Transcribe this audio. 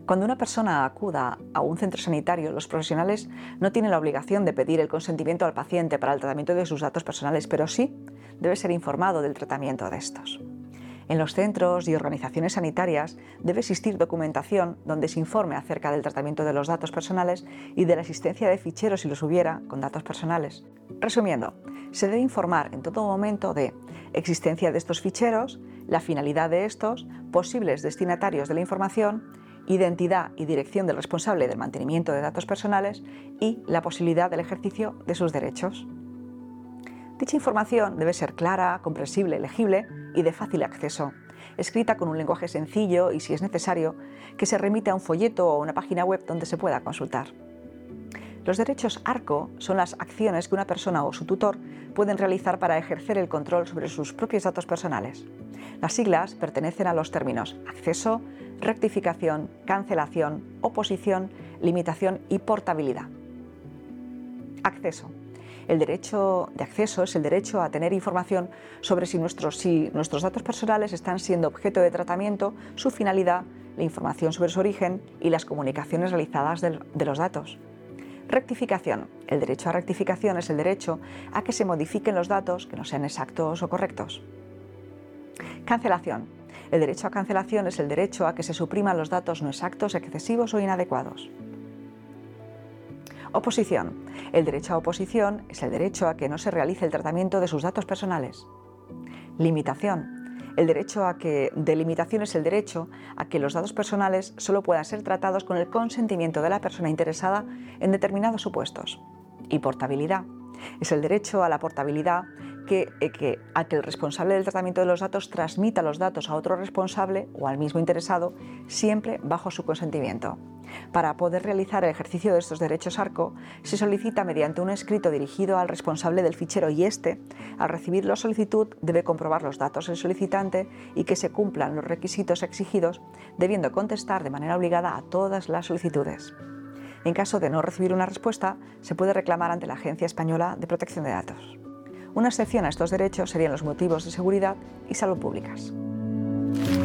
Cuando una persona acuda a un centro sanitario, los profesionales no tienen la obligación de pedir el consentimiento al paciente para el tratamiento de sus datos personales, pero sí debe ser informado del tratamiento de estos. En los centros y organizaciones sanitarias debe existir documentación donde se informe acerca del tratamiento de los datos personales y de la existencia de ficheros, si los hubiera, con datos personales. Resumiendo, se debe informar en todo momento de existencia de estos ficheros, la finalidad de estos, posibles destinatarios de la información, identidad y dirección del responsable del mantenimiento de datos personales y la posibilidad del ejercicio de sus derechos. Dicha información debe ser clara, comprensible, legible y de fácil acceso, escrita con un lenguaje sencillo y, si es necesario, que se remita a un folleto o una página web donde se pueda consultar. Los derechos ARCO son las acciones que una persona o su tutor pueden realizar para ejercer el control sobre sus propios datos personales. Las siglas pertenecen a los términos acceso, rectificación, cancelación, oposición, limitación y portabilidad. Acceso. El derecho de acceso es el derecho a tener información sobre si nuestros datos personales están siendo objeto de tratamiento, su finalidad, la información sobre su origen y las comunicaciones realizadas de los datos. Rectificación. El derecho a rectificación es el derecho a que se modifiquen los datos que no sean exactos o correctos. Cancelación. El derecho a cancelación es el derecho a que se supriman los datos no exactos, excesivos o inadecuados. Oposición. El derecho a oposición es el derecho a que no se realice el tratamiento de sus datos personales. Limitación. El derecho de limitación es el derecho a que los datos personales solo puedan ser tratados con el consentimiento de la persona interesada en determinados supuestos. Y portabilidad. Es el derecho a la portabilidad a que el responsable del tratamiento de los datos transmita los datos a otro responsable o al mismo interesado, siempre bajo su consentimiento. Para poder realizar el ejercicio de estos derechos ARCO, se solicita mediante un escrito dirigido al responsable del fichero y éste, al recibir la solicitud, debe comprobar los datos del solicitante y que se cumplan los requisitos exigidos, debiendo contestar de manera obligada a todas las solicitudes. En caso de no recibir una respuesta, se puede reclamar ante la Agencia Española de Protección de Datos. Una excepción a estos derechos serían los motivos de seguridad y salud públicas.